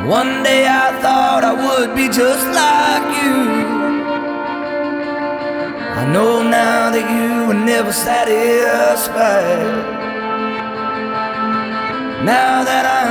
One day I thought I would be just like you. I know now that you were never satisfied. Now that I'm